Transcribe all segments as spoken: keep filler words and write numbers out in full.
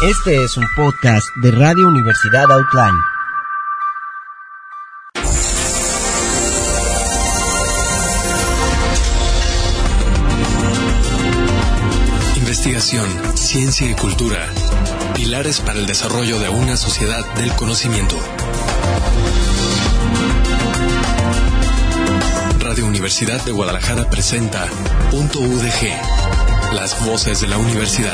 Este es un podcast de Radio Universidad Outline. Investigación, ciencia y cultura. Pilares para el desarrollo de una sociedad del conocimiento. Radio Universidad de Guadalajara presenta Punto U D G, las voces de la universidad.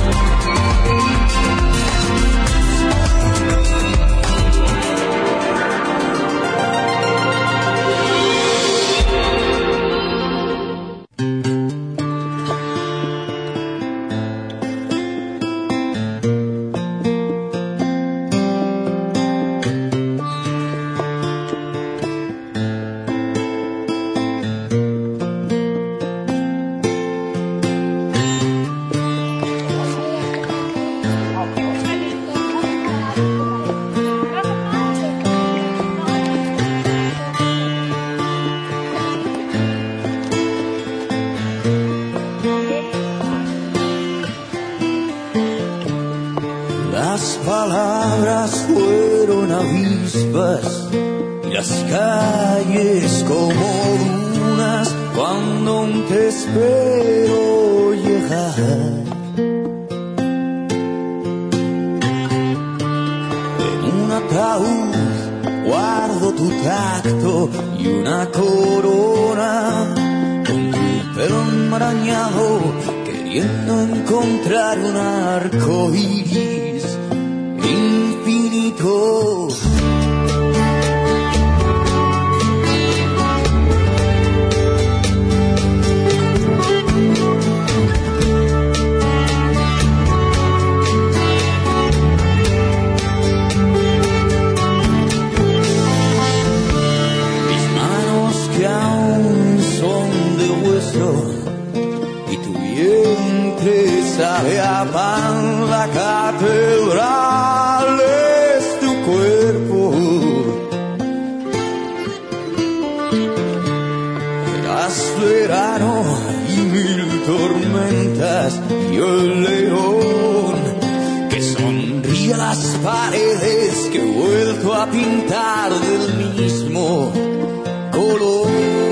Las palabras fueron avispas y las calles como dunas cuando aún te espero llegar. En un ataúd guardo tu tacto y una corona con tu pelo enmarañado, queriendo encontrar un arco iris infinito. Mis manos que aún son de hueso y tu vientre sabe a pan, la catedral es tu cuerpo. Eras verano y mil tormentas y el león que sonríe a las paredes que he vuelto a pintar del mismo color.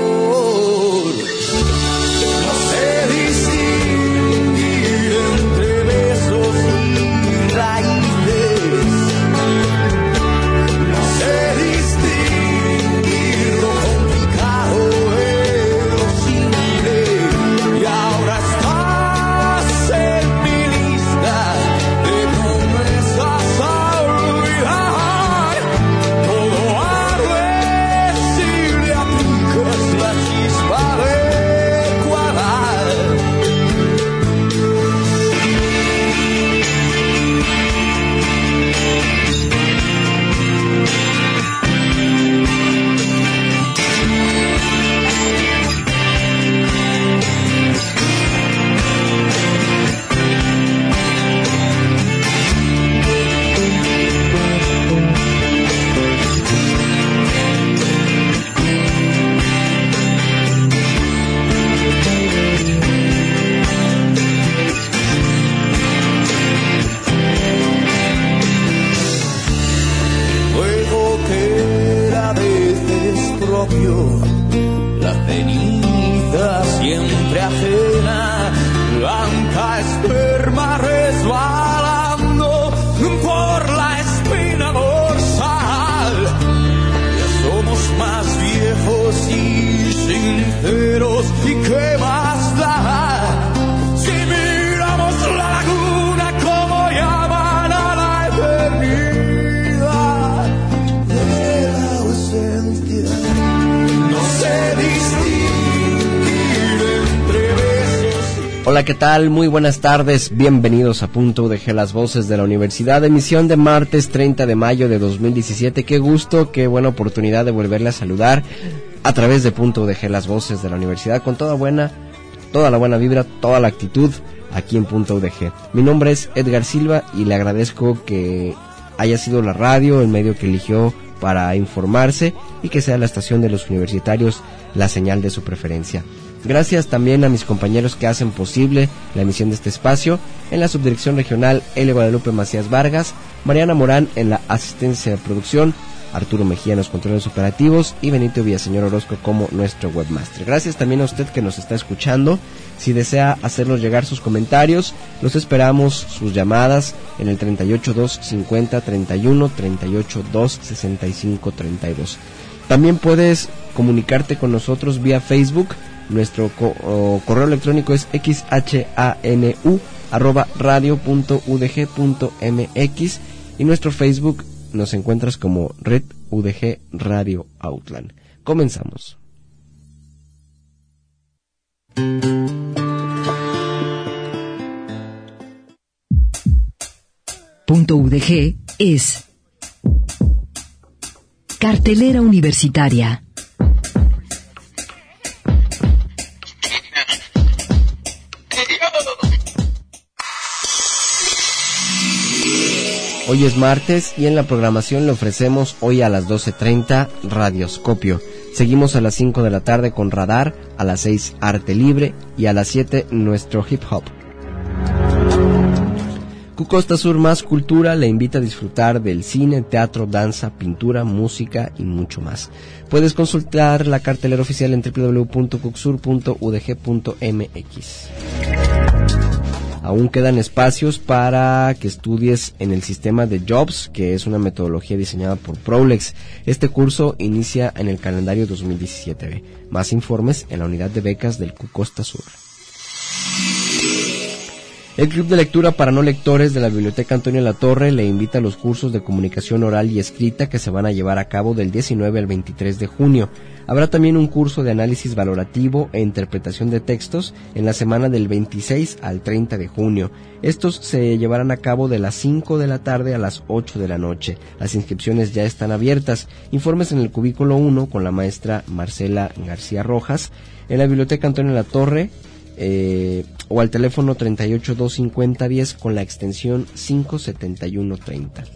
La ceniza siempre ajena, blanca esperma resbalando por la espina dorsal. Ya somos más viejos y sinceros, ¿y qué más da? Si miramos la laguna como llaman a la eternidad de la ausencia. Hola, ¿qué tal? Muy buenas tardes, bienvenidos a Punto U D G, las voces de la universidad, emisión de martes treinta de mayo de dos mil diecisiete. Qué gusto, qué buena oportunidad de volverle a saludar a través de Punto U D G, las voces de la universidad, con toda buena, toda la buena vibra, toda la actitud aquí en Punto U D G. Mi nombre es Edgar Silva y le agradezco que haya sido la radio el medio que eligió para informarse y que sea la estación de los universitarios la señal de su preferencia. Gracias también a mis compañeros que hacen posible la emisión de este espacio. En la subdirección regional, L. Guadalupe Macías Vargas, Mariana Morán en la asistencia de producción, Arturo Mejía en los controles operativos y Benito Villaseñor Orozco como nuestro webmaster. Gracias también a usted que nos está escuchando. Si desea hacernos llegar sus comentarios, los esperamos sus llamadas en el treinta y ocho dos cincuenta treinta y uno, treinta y ocho dos sesenta y cinco treinta y dos. También puedes comunicarte con nosotros vía Facebook. Nuestro co- correo electrónico es xhanu arroba radio punto u d g punto m x y nuestro Facebook nos encuentras como Red U D G Radio Outland. Comenzamos. Punto U D G es cartelera universitaria. Hoy es martes y en la programación le ofrecemos hoy a las doce treinta Radioscopio. Seguimos a las cinco de la tarde con Radar, a las seis Arte Libre y a las siete nuestro Hip Hop. Q Costa Sur Más Cultura le invita a disfrutar del cine, teatro, danza, pintura, música y mucho más. Puedes consultar la cartelera oficial en doble u doble u doble u punto cucsur punto u d g punto m x. Aún quedan espacios para que estudies en el sistema de Jobs, que es una metodología diseñada por Prolex. Este curso inicia en el calendario dos mil diecisiete B. Más informes en la unidad de becas del Q Costa Sur. El Club de Lectura para No Lectores de la Biblioteca Antonio Latorre le invita a los cursos de comunicación oral y escrita que se van a llevar a cabo del diecinueve al veintitrés de junio. Habrá también un curso de análisis valorativo e interpretación de textos en la semana del veintiséis al treinta de junio. Estos se llevarán a cabo de las cinco de la tarde a las ocho de la noche. Las inscripciones ya están abiertas. Informes en el cubículo uno con la maestra Marcela García Rojas en la Biblioteca Antonio Latorre. Eh, o al teléfono treinta y ocho dos cincuenta diez con la extensión cinco setenta y uno treinta.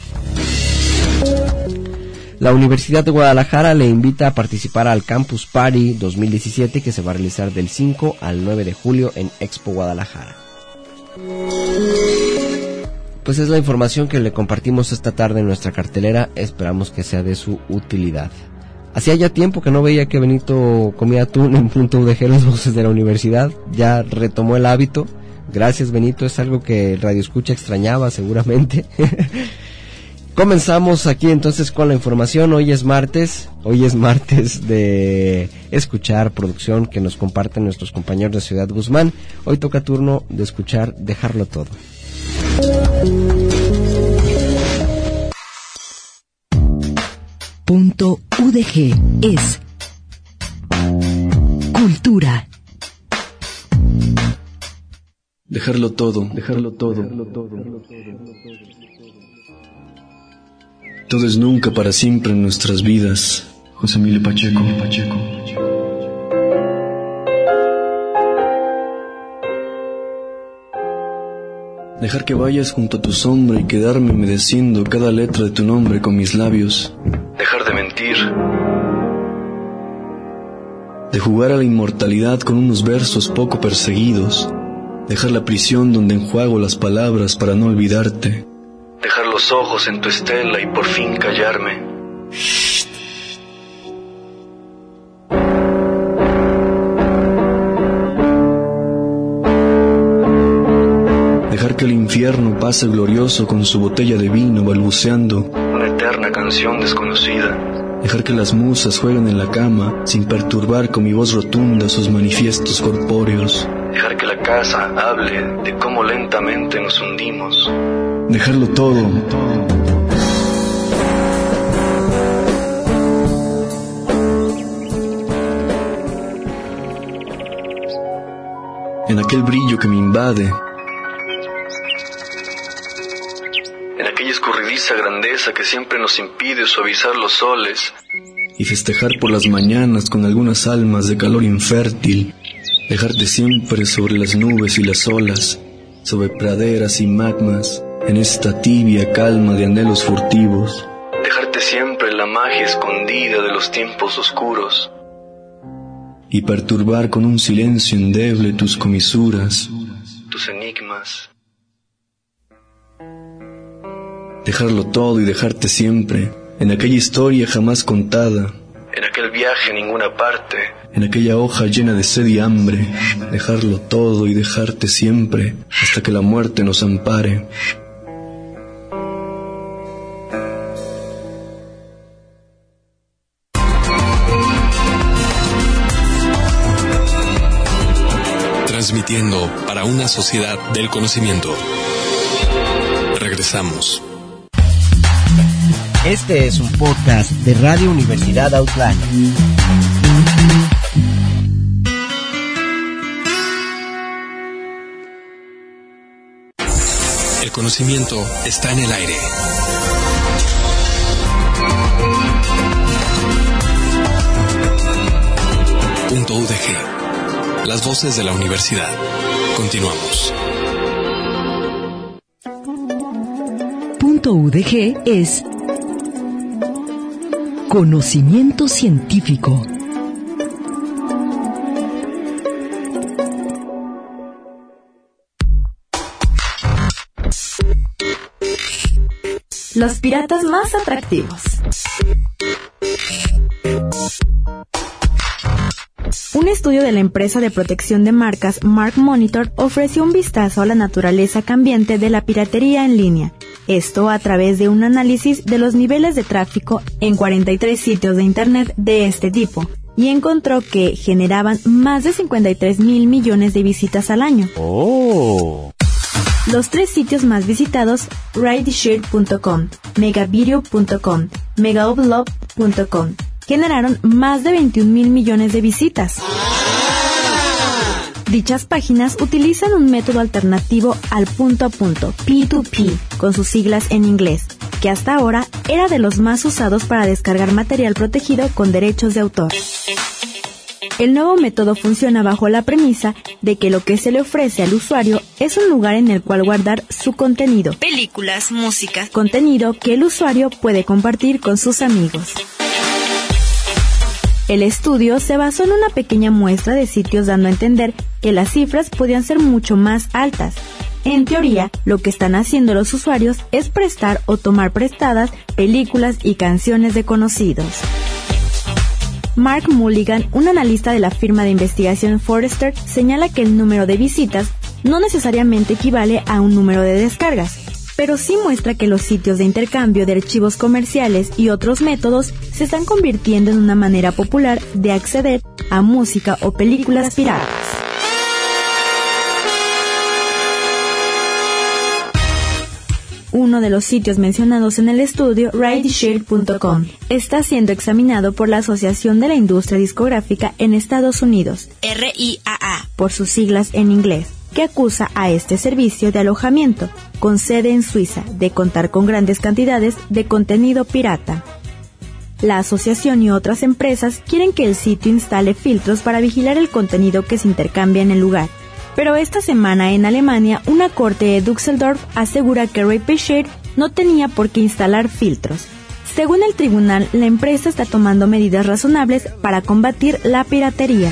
La Universidad de Guadalajara le invita a participar al Campus Party dos mil diecisiete que se va a realizar del cinco al nueve de julio en Expo Guadalajara. Pues es la información que le compartimos esta tarde en nuestra cartelera, esperamos que sea de su utilidad. Hacía ya tiempo que no veía que Benito comía atún en Punto U D G, las voces de la universidad. Ya retomó el hábito. Gracias, Benito, es algo que el Radio Escucha extrañaba seguramente. Comenzamos aquí entonces con la información. Hoy es martes, hoy es martes de escuchar producción que nos comparten nuestros compañeros de Ciudad Guzmán. Hoy toca turno de escuchar Dejarlo Todo. Punto U D G es cultura. Dejarlo todo, dejarlo todo. Todo es nunca para siempre en nuestras vidas. José Emilio Pacheco, Pacheco. Dejar que vayas junto a tu sombra y quedarme humedeciendo cada letra de tu nombre con mis labios. Dejar de mentir. De jugar a la inmortalidad con unos versos poco perseguidos. Dejar la prisión donde enjuago las palabras para no olvidarte. Dejar los ojos en tu estela y por fin callarme. Dejar que el infierno pase glorioso con su botella de vino balbuceando una eterna canción desconocida. Dejar que las musas jueguen en la cama sin perturbar con mi voz rotunda sus manifiestos corpóreos. Dejar que la casa hable de cómo lentamente nos hundimos. Dejarlo todo. En aquel brillo que me invade, en aquella escurridiza grandeza que siempre nos impide suavizar los soles y festejar por las mañanas con algunas almas de calor infértil. Dejarte siempre sobre las nubes y las olas, sobre praderas y magmas, en esta tibia calma de anhelos furtivos. Dejarte siempre en la magia escondida de los tiempos oscuros. y perturbar con un silencio endeble tus comisuras, tus enigmas. Dejarlo todo y dejarte siempre, en aquella historia jamás contada, en aquel viaje a ninguna parte, en aquella hoja llena de sed y hambre, dejarlo todo y dejarte siempre, hasta que la muerte nos ampare. Transmitiendo para una sociedad del conocimiento. Regresamos. Este es un podcast de Radio Universidad Autlán. El conocimiento está en el aire. Punto U D G. Las voces de la universidad. Continuamos. Punto U D G es conocimiento científico. Los piratas más atractivos. Un estudio de la empresa de protección de marcas Mark Monitor ofreció un vistazo a la naturaleza cambiante de la piratería en línea. Esto a través de un análisis de los niveles de tráfico en cuarenta y tres sitios de internet de este tipo, y encontró que generaban más de cincuenta y tres mil millones de visitas al año. Oh. Los tres sitios más visitados, rideshare punto com, megavideo punto com, megaupload punto com, generaron más de veintiún mil millones de visitas. Dichas páginas utilizan un método alternativo al punto a punto, P dos P, con sus siglas en inglés, que hasta ahora era de los más usados para descargar material protegido con derechos de autor. El nuevo método funciona bajo la premisa de que lo que se le ofrece al usuario es un lugar en el cual guardar su contenido. Películas, música, contenido que el usuario puede compartir con sus amigos. El estudio se basó en una pequeña muestra de sitios, dando a entender que las cifras podían ser mucho más altas. En teoría, lo que están haciendo los usuarios es prestar o tomar prestadas películas y canciones de conocidos. Mark Mulligan, un analista de la firma de investigación Forrester, señala que el número de visitas no necesariamente equivale a un número de descargas, pero sí muestra que los sitios de intercambio de archivos comerciales y otros métodos se están convirtiendo en una manera popular de acceder a música o películas piratas. Uno de los sitios mencionados en el estudio, rideshare punto com, está siendo examinado por la Asociación de la Industria Discográfica en Estados Unidos, R I A A, por sus siglas en inglés, que acusa a este servicio de alojamiento, con sede en Suiza, de contar con grandes cantidades de contenido pirata. La asociación y otras empresas quieren que el sitio instale filtros para vigilar el contenido que se intercambia en el lugar. Pero esta semana en Alemania, una corte de Düsseldorf asegura que Rideshare no tenía por qué instalar filtros. Según el tribunal, la empresa está tomando medidas razonables para combatir la piratería.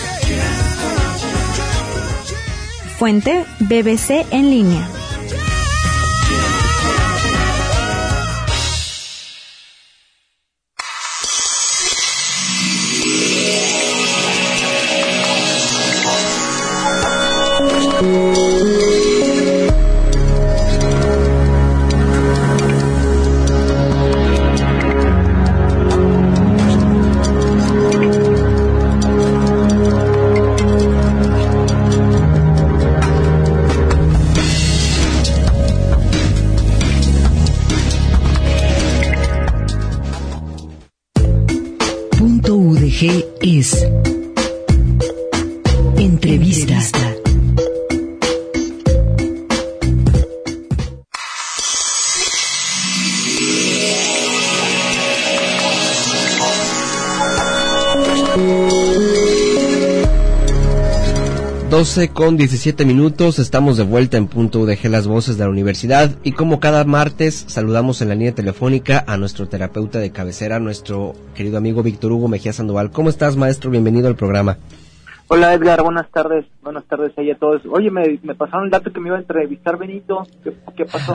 Fuente: B B C en línea. doce con diecisiete minutos, estamos de vuelta en Punto U D G, las voces de la universidad, y como cada martes saludamos en la línea telefónica a nuestro terapeuta de cabecera, nuestro querido amigo Víctor Hugo Mejía Sandoval. ¿Cómo estás, maestro? Bienvenido al programa. Hola, Edgar, buenas tardes, buenas tardes ahí a todos. Oye, me, me pasaron el dato que me iba a entrevistar Benito, ¿qué, qué pasó?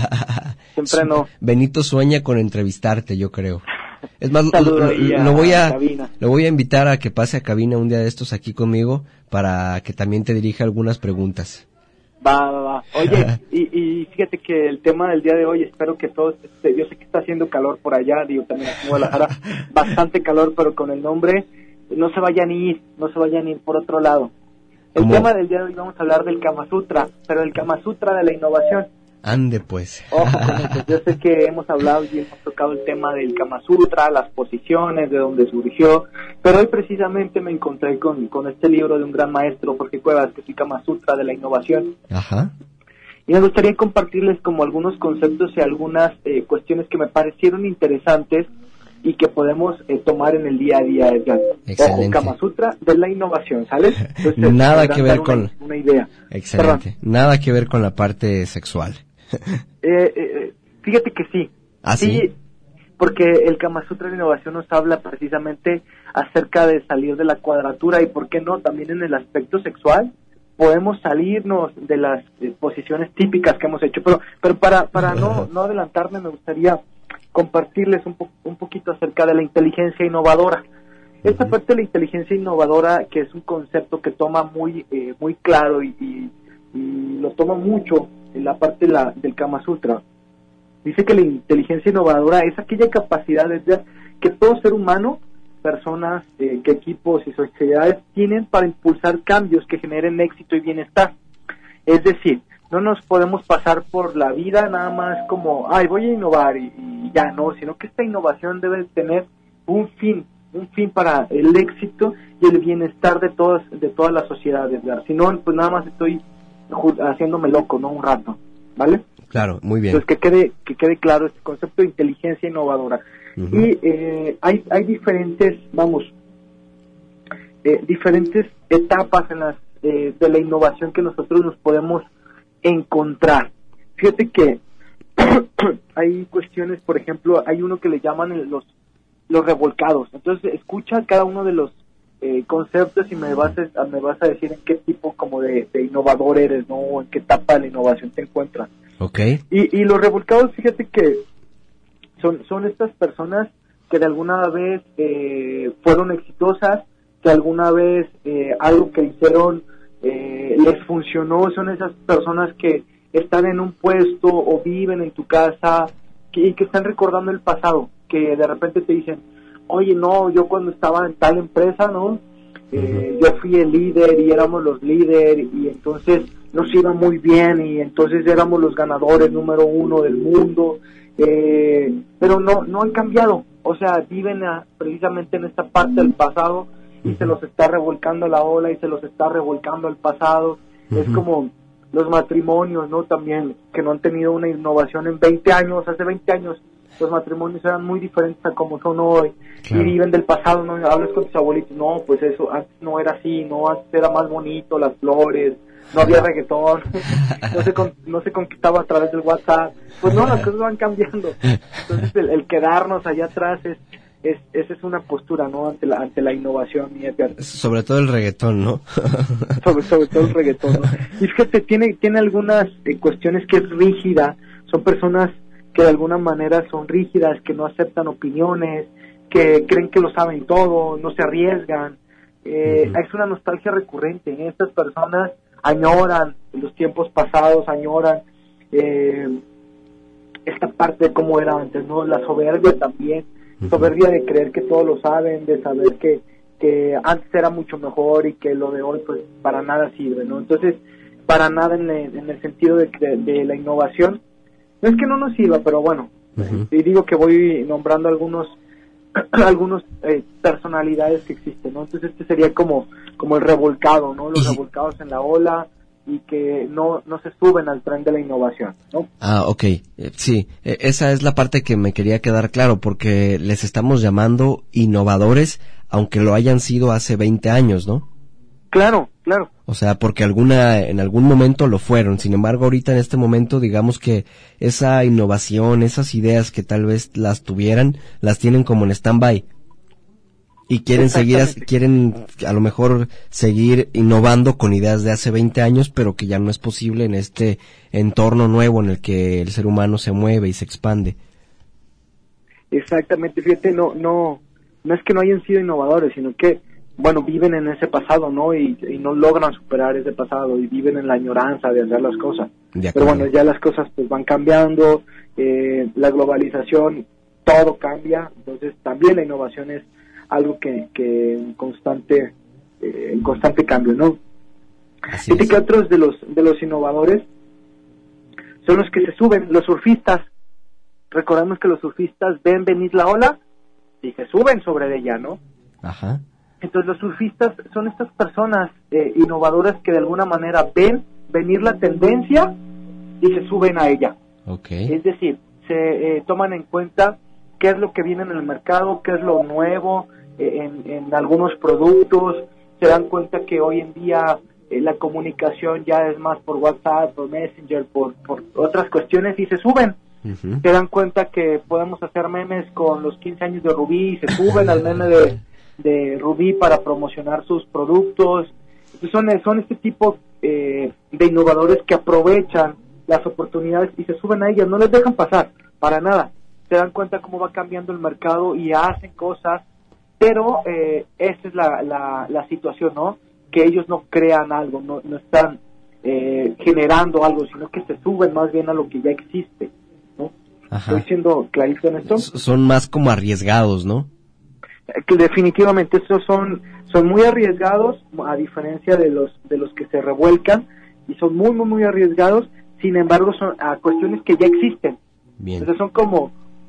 Siempre no. Benito sueña con entrevistarte, yo creo. Es más, lo, lo, lo voy a cabina. lo voy a invitar a que pase a cabina un día de estos aquí conmigo para que también te dirija algunas preguntas. Va, va, va. Oye, y, y fíjate que el tema del día de hoy, espero que todos, este, yo sé que está haciendo calor por allá, digo también aquí en Guadalajara, bastante calor, pero con el nombre no se vayan a ir, no se vayan a ir por otro lado. El ¿Cómo? tema del día de hoy vamos a hablar del Kama Sutra, pero el Kama Sutra de la innovación. Ande pues. Ojo con eso. Yo sé que hemos hablado y hemos tocado el tema del Kama Sutra, las posiciones, de dónde surgió, pero hoy precisamente me encontré con, con este libro de un gran maestro, Jorge Cuevas, que es el Kama Sutra de la innovación. Ajá. Y me gustaría compartirles como algunos conceptos y algunas eh, cuestiones que me parecieron interesantes y que podemos eh, tomar en el día a día, Edgar. Excelente. Ojo, Kama Sutra de la innovación, ¿sales? Entonces, Nada que ver con... Una, una idea. Excelente. Perdón. Nada que ver con la parte sexual. Eh, eh, fíjate que sí. ¿Ah, sí? Sí, porque el Kama Sutra de innovación nos habla precisamente acerca de salir de la cuadratura y, ¿por qué no?, también en el aspecto sexual podemos salirnos de las eh, posiciones típicas que hemos hecho. Pero pero para para no no adelantarme, me gustaría compartirles un, po- un poquito acerca de la inteligencia innovadora. Esta parte de la inteligencia innovadora, que es un concepto que toma muy eh, muy claro y, y, y lo toma mucho en la parte de la, del Kama Sutra. Dice que la inteligencia innovadora es aquella capacidad de, que todo ser humano, personas, eh, que equipos y sociedades tienen para impulsar cambios que generen éxito y bienestar. Es decir, no nos podemos pasar por la vida nada más como, ay, voy a innovar y, y ya no, sino que esta innovación debe tener un fin, un fin para el éxito y el bienestar de todas, de todas las sociedades, ¿verdad? Si no, pues nada más estoy haciéndome loco, ¿no? Un rato, ¿vale? Claro, muy bien. Entonces, que quede que quede claro este concepto de inteligencia innovadora. Uh-huh. Y eh, hay hay diferentes, vamos, eh, diferentes etapas en las eh, de la innovación que nosotros nos podemos encontrar. Fíjate que hay cuestiones, por ejemplo, hay uno que le llaman los los revolcados. Entonces, escucha cada uno de los Eh, conceptos y me vas a, me vas a decir en qué tipo como de, de innovador eres, ¿no? O en qué etapa de la innovación te encuentras. Okay. Y, y los revolcados, fíjate que son, son estas personas que de alguna vez eh, fueron exitosas, que alguna vez eh, algo que hicieron eh, les funcionó. Son esas personas que están en un puesto o viven en tu casa que, y que están recordando el pasado, que de repente te dicen, oye, no, yo cuando estaba en tal empresa, ¿no? Eh, yo fui el líder y éramos los líderes y entonces nos iba muy bien y entonces éramos los ganadores número uno del mundo, eh, pero no no han cambiado, o sea, viven a, precisamente en esta parte del pasado y se los está revolcando la ola y se los está revolcando el pasado. Uh-huh. Es como los matrimonios, ¿no? También, que no han tenido una innovación en veinte años, hace veinte años los matrimonios eran muy diferentes a como son hoy. Claro. Y viven del pasado, ¿no? Hablas con tus abuelitos, no, pues eso, antes no era así, no, antes era más bonito, las flores, no había reggaetón, no se con, no se conquistaba a través del WhatsApp. Pues no, las cosas van cambiando. Entonces el, el quedarnos allá atrás es, es, esa es una postura, ¿no? Ante la, ante la innovación. Sobre todo el reggaetón, ¿no? sobre, sobre todo el reggaetón, ¿no? Y fíjate, tiene, tiene algunas eh, cuestiones que es rígida, son personas que de alguna manera son rígidas, que no aceptan opiniones, que creen que lo saben todo, no se arriesgan. Eh, uh-huh. Es una nostalgia recurrente. ¿eh? Estas personas añoran los tiempos pasados, añoran eh, esta parte de cómo era antes, ¿no? La soberbia también, uh-huh. soberbia de creer que todos lo saben, de saber que, que antes era mucho mejor y que lo de hoy pues para nada sirve, ¿no? Entonces, para nada en, el, en el sentido de, de, de la innovación. No es que no nos sirva, pero bueno, uh-huh. y digo que voy nombrando algunos algunos eh, personalidades que existen, ¿no? Entonces este sería como como el revolcado, ¿no? Los revolcados en la ola y que no no se suben al tren de la innovación, ¿no? Ah, okay, eh, sí, eh, esa es la parte que me quería quedar claro, porque les estamos llamando innovadores, aunque lo hayan sido hace veinte años, ¿no? Claro, claro. O sea, porque alguna, en algún momento lo fueron. Sin embargo, ahorita en este momento, digamos que esa innovación, esas ideas que tal vez las tuvieran, las tienen como en stand-by. Y quieren seguir, quieren a lo mejor seguir innovando con ideas de hace veinte años, pero que ya no es posible en este entorno nuevo en el que el ser humano se mueve y se expande. Exactamente, fíjate, no, no, no es que no hayan sido innovadores, sino que, bueno, viven en ese pasado, ¿no? Y, y no logran superar ese pasado y viven en la añoranza de hacer las cosas. Pero bueno, ya las cosas pues van cambiando, eh, la globalización, todo cambia, entonces también la innovación es algo que, que en constante, eh, en constante cambio, ¿no? Fíjate que otros de los, de los innovadores son los que se suben, los surfistas. Recordemos que los surfistas ven venir la ola y se suben sobre ella, ¿no? Ajá. Entonces los surfistas son estas personas eh, innovadoras que de alguna manera ven venir la tendencia y se suben a ella. Okay. Es decir, se eh, toman en cuenta qué es lo que viene en el mercado, qué es lo nuevo eh, en, en algunos productos, se dan cuenta que hoy en día eh, la comunicación ya es más por WhatsApp, por Messenger, por, por otras cuestiones y se suben. Uh-huh. Se dan cuenta que podemos hacer memes con los quince años de Rubí y se suben al meme de, de Rubí para promocionar sus productos. Entonces son, son este tipo eh, de innovadores que aprovechan las oportunidades y se suben a ellas, no les dejan pasar para nada. Se dan cuenta cómo va cambiando el mercado y hacen cosas, pero eh, esa es la, la, la situación, ¿no? Que ellos no crean algo, no, no están eh, generando algo, sino que se suben más bien a lo que ya existe. Ajá. ¿Estoy siendo clarito en esto? Son más como arriesgados, ¿no? Que definitivamente estos son son muy arriesgados, a diferencia de los de los que se revuelcan, y son muy muy muy arriesgados. Sin embargo, son a cuestiones que ya existen. Bien. Entonces son como,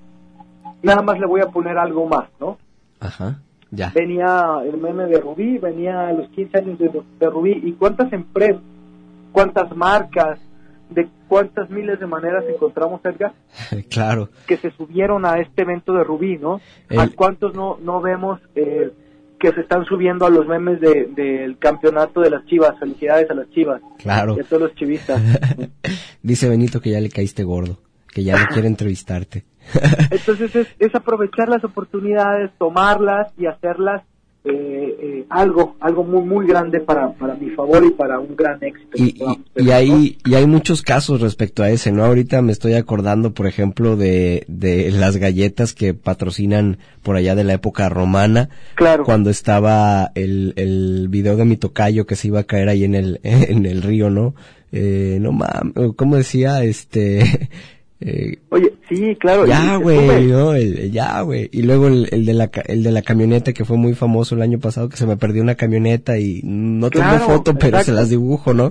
nada más le voy a poner algo más, ¿no? Ajá, ya. Venía el meme de Rubí, venía a los quince años de, de Rubí, y cuántas empresas, cuántas marcas, de cuántas miles de maneras encontramos, Edgar, claro, que se subieron a este evento de Rubí, ¿no? El... ¿A cuántos no no vemos eh, que se están subiendo a los memes de, del campeonato de las Chivas? Felicidades a las Chivas. Claro. Y a todos los chivistas. Dice Benito que ya le caíste gordo, que ya no quiere entrevistarte. Entonces es, es aprovechar las oportunidades, tomarlas y hacerlas Eh, eh, algo algo muy muy grande para para mi favor y para un gran éxito. Y, y, y hay y hay muchos casos respecto a ese, ¿no? Ahorita me estoy acordando, por ejemplo, de de las galletas que patrocinan por allá de la época romana. Claro. Cuando estaba el el video de mi tocayo que se iba a caer ahí en el en el río, ¿no? Eh, no mames, ¿cómo decía? Este Eh, Oye, sí, claro. Ya, güey, no, el, el ya, güey. Y luego el, el de la el de la camioneta que fue muy famoso el año pasado, que se me perdió una camioneta y no tengo claro, foto, pero exacto. se las dibujo, ¿no?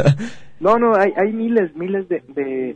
no, no, hay hay miles, miles de, de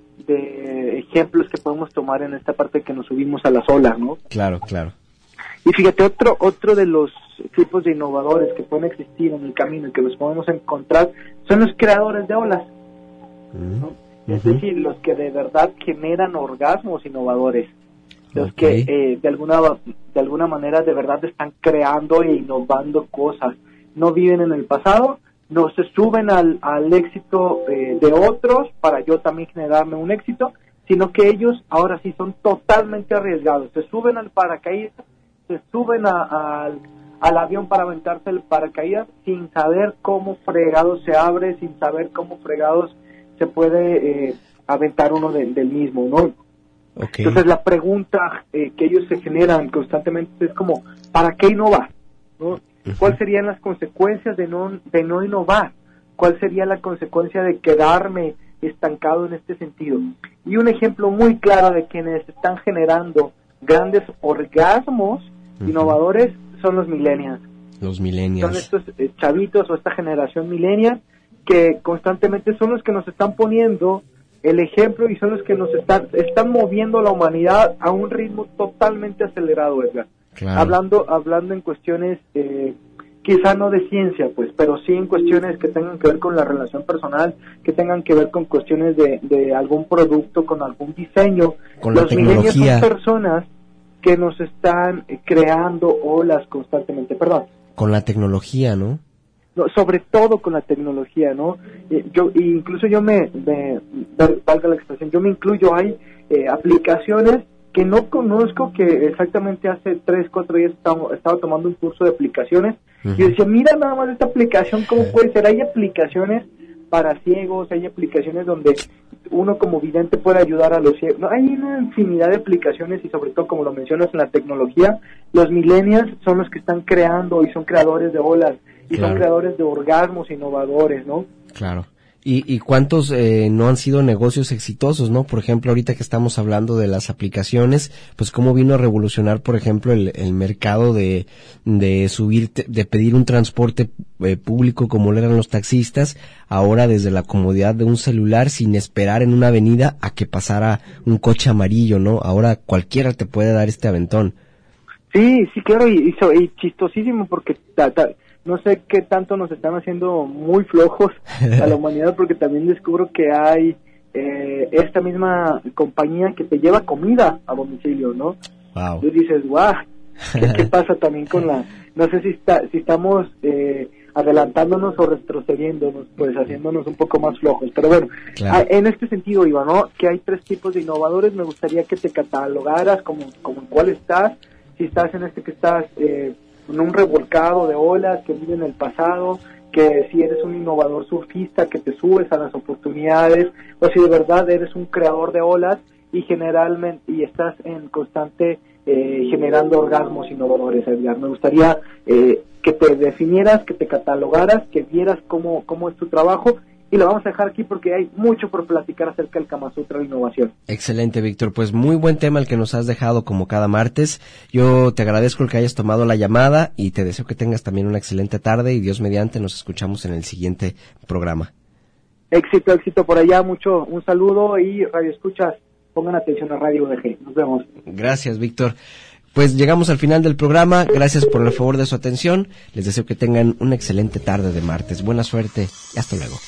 de ejemplos que podemos tomar en esta parte que nos subimos a las olas, ¿no? Claro, claro. Y fíjate, otro otro de los tipos de innovadores que pueden existir en el camino y que los podemos encontrar son los creadores de olas, Mm. ¿no? Es decir, los que de verdad generan orgasmos innovadores, los okay. que eh, de alguna de alguna manera de verdad están creando e innovando cosas. No viven en el pasado, no se suben al, al éxito eh, de otros para yo también generarme un éxito, sino que ellos ahora sí son totalmente arriesgados. Se suben al paracaídas, se suben a, a, al, al avión para aventarse el paracaídas sin saber cómo fregados se abre, sin saber cómo fregados se puede eh, aventar uno de, del mismo, ¿no? Okay. Entonces la pregunta eh, que ellos se generan constantemente es como, ¿para qué innovar? ¿No? Uh-huh. ¿Cuáles serían las consecuencias de no, de no innovar? ¿Cuál sería la consecuencia de quedarme estancado en este sentido? Y un ejemplo muy claro de quienes están generando grandes orgasmos uh-huh. innovadores son los millennials. Los millennials. Son estos eh, chavitos o esta generación millennial que constantemente son los que nos están poniendo el ejemplo y son los que nos están están moviendo la humanidad a un ritmo totalmente acelerado, Edgar. Claro. Hablando hablando en cuestiones eh, quizá no de ciencia, pues, pero sí en cuestiones que tengan que ver con la relación personal, que tengan que ver con cuestiones de, de algún producto, con algún diseño. Con la Los tecnología. millennials son personas que nos están creando olas constantemente, perdón. Con la tecnología, ¿no? no, sobre todo con la tecnología, ¿no? Eh, yo incluso yo me, me, valga la expresión, yo me incluyo, hay eh, aplicaciones que no conozco, que exactamente hace tres, cuatro días estaba, estaba tomando un curso de aplicaciones, uh-huh. y yo decía, mira nada más esta aplicación, ¿cómo puede ser? Hay aplicaciones para ciegos, hay aplicaciones donde uno como vidente puede ayudar a los ciegos, no, hay una infinidad de aplicaciones, y sobre todo, como lo mencionas, en la tecnología, los millennials son los que están creando y son creadores de olas, y claro. son creadores de orgasmos innovadores, ¿no? Claro. ¿Y, y cuántos eh, no han sido negocios exitosos, no? Por ejemplo, ahorita que estamos hablando de las aplicaciones, pues cómo vino a revolucionar, por ejemplo, el, el mercado de, de subir, de pedir un transporte eh, público como lo eran los taxistas, ahora desde la comodidad de un celular, sin esperar en una avenida a que pasara un coche amarillo, ¿no? Ahora cualquiera te puede dar este aventón. Sí, sí, claro, y, y, y chistosísimo, porque ta, ta, no sé qué tanto nos están haciendo muy flojos a la humanidad, porque también descubro que hay eh, esta misma compañía que te lleva comida a domicilio, ¿no? Wow. Tú dices, guau, ¿qué, ¿qué pasa también con la...? No sé si está, si estamos eh, adelantándonos o retrocediéndonos, pues haciéndonos un poco más flojos. Pero bueno, claro. a, en este sentido, Iván, ¿no? Que hay tres tipos de innovadores. Me gustaría que te catalogaras como, como en cuál estás. Si estás en este que estás... Eh, en un revolcado de olas que vive en el pasado, que si eres un innovador surfista que te subes a las oportunidades, o si de verdad eres un creador de olas y generalmente y estás en constante eh, generando orgasmos innovadores, Edgar. Me gustaría eh, que te definieras, que te catalogaras, que vieras cómo, cómo es tu trabajo, y lo vamos a dejar aquí porque hay mucho por platicar acerca del Kama Sutra de innovación. Excelente, Víctor. Pues muy buen tema el que nos has dejado como cada martes. Yo te agradezco el que hayas tomado la llamada y te deseo que tengas también una excelente tarde, y Dios mediante nos escuchamos en el siguiente programa. Éxito, éxito por allá. Mucho, un saludo, y radio escuchas, pongan atención a Radio U D G. Nos vemos. Gracias, Víctor. Pues llegamos al final del programa. Gracias por el favor de su atención. Les deseo que tengan una excelente tarde de martes. Buena suerte y hasta luego.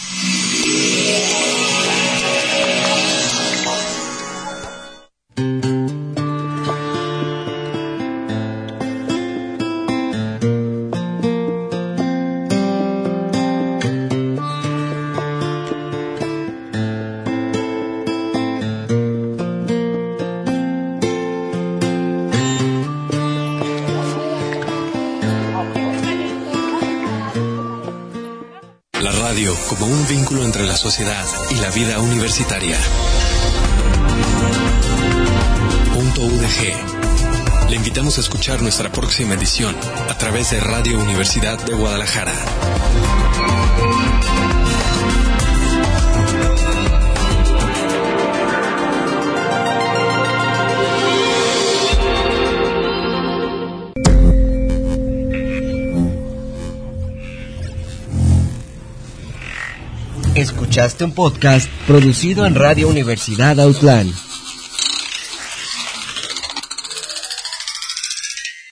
Como un vínculo entre la sociedad y la vida universitaria. Punto U D G. Le invitamos a escuchar nuestra próxima edición a través de Radio Universidad de Guadalajara. Escuchaste un podcast producido en Radio Universidad Autlán.